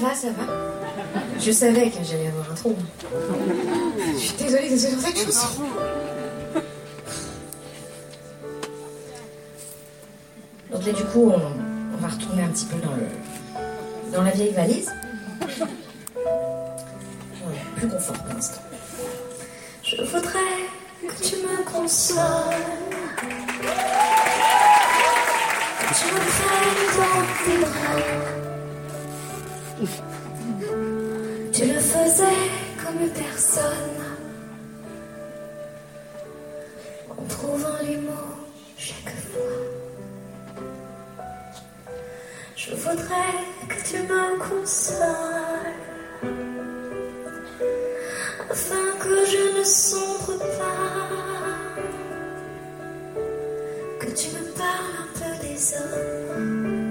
va, ça va. Je savais que j'allais avoir un trou. Je suis désolée de cette chose. Donc là, du coup, on va retourner un petit peu dans la vieille valise. Ouais, plus confort pour l'instant. Je voudrais que tu me consoles. Que tu me prennes dans tes bras. Tu le faisais comme personne, en trouvant les mots chaque fois. Je voudrais que tu me consoles, afin que je ne sombre pas, que tu me parles un peu des hommes,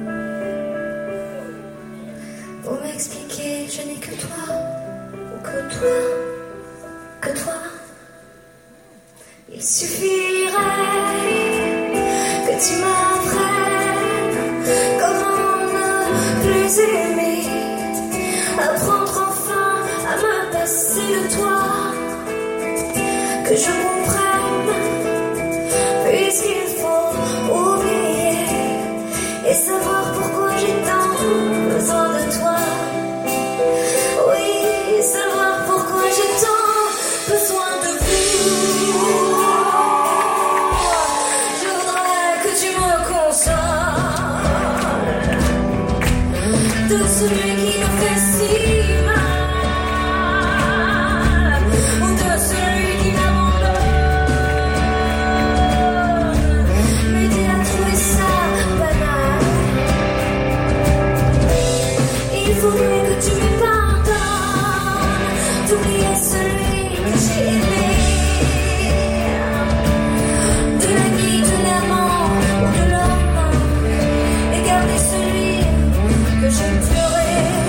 pour m'expliquer je n'ai que toi, ou que toi. Il suffirait que tu m'apprennes comment ne plus aimer, apprendre enfin à me passer de toi, que je comprenne, puisqu'il faut oublier et savoir pourquoi j'ai tant besoin de toi. Oui, savoir pourquoi j'ai tant besoin de vous. Je voudrais que tu me consoles de celui qui me fait si mal, ou de celui qui m'abandonne. M'aider à trouver ça banal. Il faudrait que tu me pardonnes d'oublier celui que j'ai aimé, de l'ami, de l'amant ou de l'homme, et garder celui que j'ai pleuré.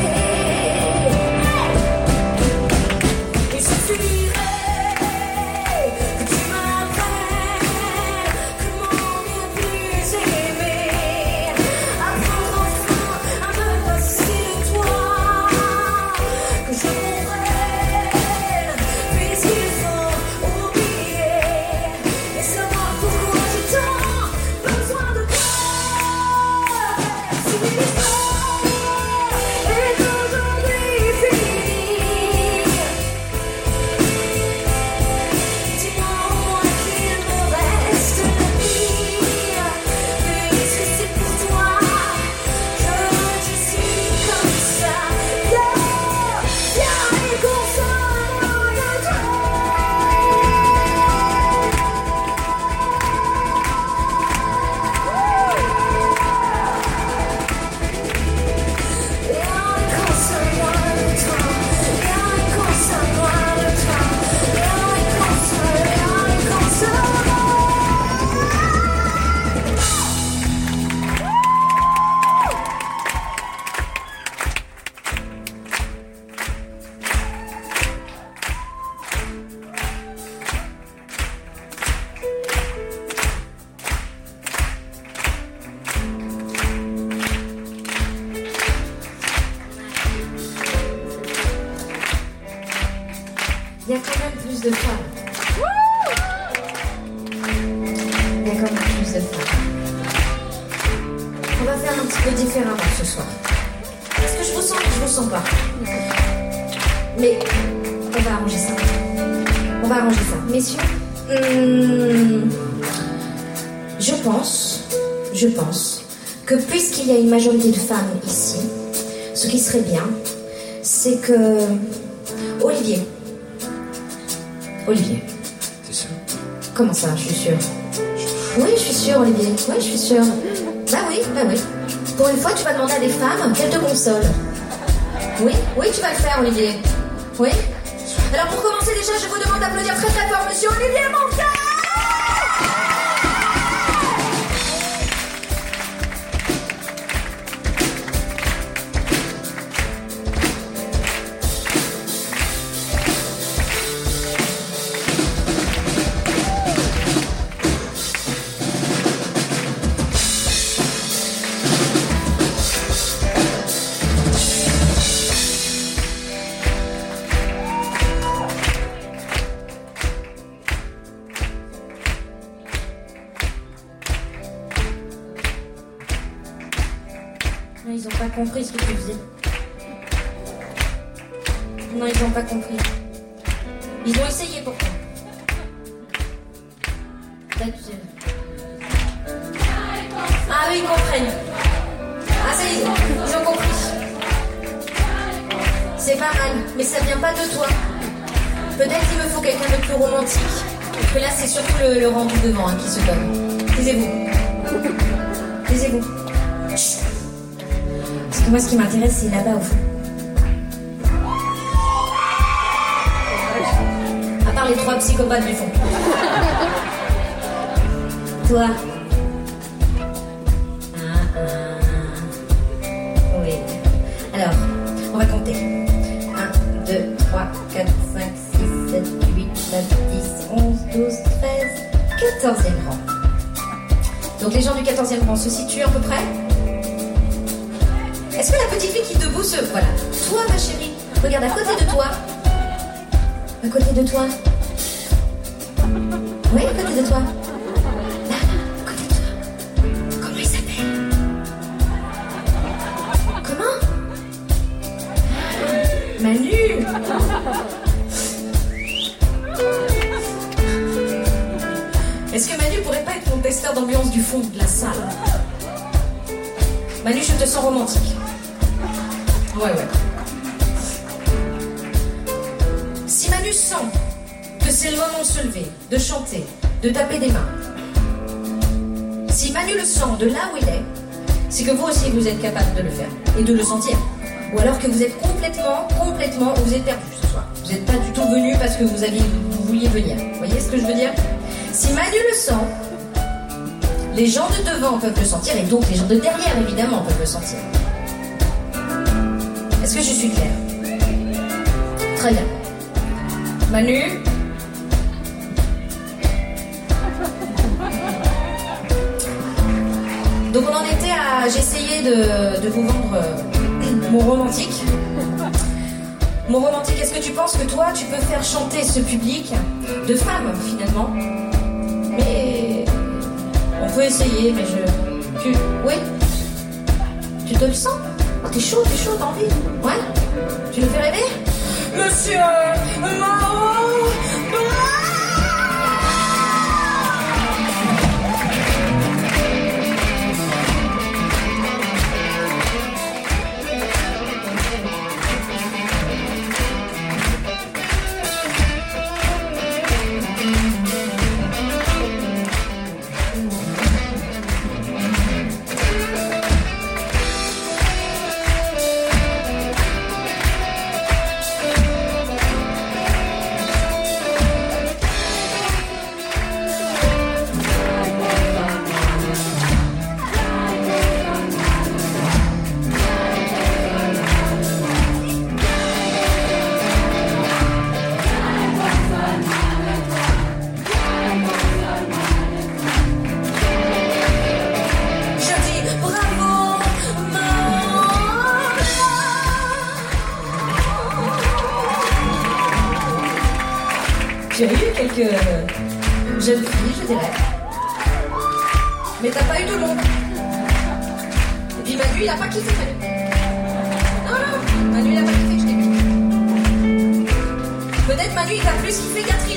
Il suffirait que tu m'apprennes comment ne plus aimer, apprendre enfin à me passer de toi, que je comprenne, puisqu'il faut oublier et savoir pourquoi j'ai tant besoin de toi. Si l'histoire est aujourd'hui finie, dis-moi au moins qu'il me reste la vie, puisque c'est pour toi que je suis comme ça. Viens et console-moi de toi. Viens et console-moi de toi. Viens et console-moi de toi. Viens et console-moi. Il y a quand même plus de femmes. Il y a quand même plus de femmes. On va faire un petit peu différemment ce soir. Est-ce que je vous sens ou je vous sens pas? Mais on va arranger ça. On va arranger ça. Messieurs, je pense que puisqu'il y a une majorité de femmes ici, ce qui serait bien, c'est que Olivier. T'es sûr? Comment ça, je suis sûre? Oui, je suis sûre, Olivier. Oui, je suis sûre. Bah oui. Pour une fois, tu vas demander à des femmes qu'elles te consolent. Oui, tu vas le faire, Olivier. Oui. Alors pour commencer déjà, je vous demande d'applaudir très très fort Monsieur Olivier Moncal. Ils ont pas compris ce que tu faisais. Non, ils ont pas compris. Ils ont essayé pourtant. Ah oui, ils comprennent. Ah ça y est, ils ont compris. C'est pas mal, mais ça vient pas de toi. Peut-être qu'il me faut quelqu'un de plus romantique. Parce que là, c'est surtout le rendu devant qui se donne. Taisez-vous. Taisez-vous. Parce que moi, ce qui m'intéresse, c'est là-bas au fond. À part les 3 psychopathes du fond. Toi. Oui. Alors, on va compter. 1, 2, 3, 4, 5, 6, 7, 8, 9, 10, 11, 12, 13, 14e rang. Donc les gens du 14e rang se situent à peu près. Est-ce que la petite fille qui est debout se... Voilà. Toi, ma chérie, regarde à côté de toi. À côté de toi. Oui, à côté de toi. Là, à côté de toi. Comment il s'appelle? Comment? Manu. Est-ce que Manu pourrait pas être mon testeur d'ambiance du fond de la salle? Manu, je te sens romantique. Ouais. Si Manu sent que c'est le moment de se lever, de chanter, de taper des mains, si Manu le sent de là où il est, c'est que vous aussi vous êtes capable de le faire et de le sentir. Ou alors que vous êtes complètement, vous êtes perdu ce soir. Vous n'êtes pas du tout venu parce que vous vouliez venir. Vous voyez ce que je veux dire? Si Manu le sent, les gens de devant peuvent le sentir et donc les gens de derrière évidemment peuvent le sentir. Est-ce que je suis claire? Très bien. Manu? Donc on en était à... J'essayais de vous vendre mon romantique. Mon romantique, est-ce que tu penses que toi, tu peux faire chanter ce public de femmes, finalement? Mais... On peut essayer, mais Oui? Tu te le sens? Oh, t'es chaud, t'as envie? Ouais? Tu nous fais rêver? Monsieur... J'ai eu quelques jeunes filles, je dirais. Mais t'as pas eu tout le monde. Et puis Manu, il a pas kiffé Manu. Non, Manu, il a pas kiffé que je t'ai vu. Peut-être Manu, il va plus kiffer Catherine.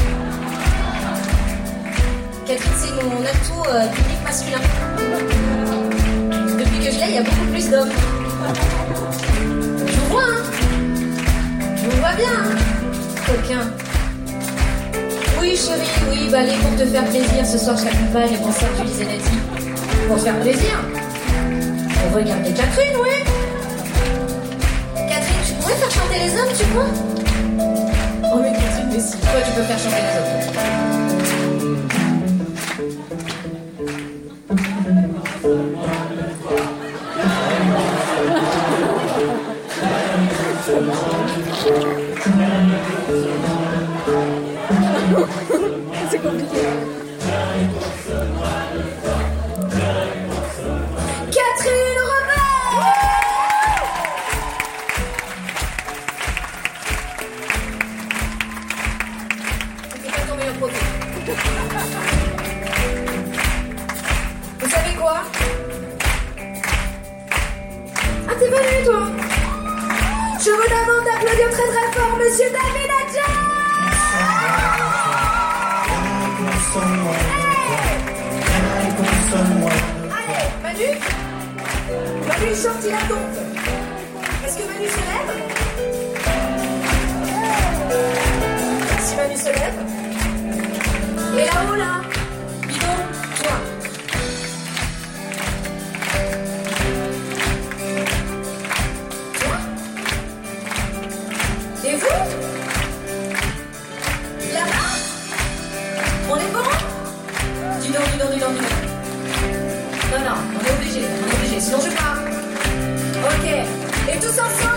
Catherine, c'est mon atout public masculin. Depuis que je l'ai, il y a beaucoup plus d'hommes. Je vous vois, hein. Je vous vois bien, hein. Coquin. Oui chérie, oui, bah allez, pour te faire plaisir, ce soir je t'accompagne au concert du Lizenetti. Pour te faire plaisir. On va regarder Catherine, oui. Catherine, tu pourrais faire chanter les hommes, tu crois? Oh mais Catherine, mais si, toi tu peux faire chanter les hommes. C'est compliqué. Catherine Robert! C'est pas ton meilleur profil. Vous savez quoi? très très fort, monsieur David Adja. Allez, Manu, il chante, il a donc. Est-ce que Manu se lève? Si Manu se lève. Et là-haut, là, bidon, toi. Toi. Et vous? Là-bas? On est bon? Dis donc. Non, on est obligé, sinon je pars. Ok, et tous ensemble.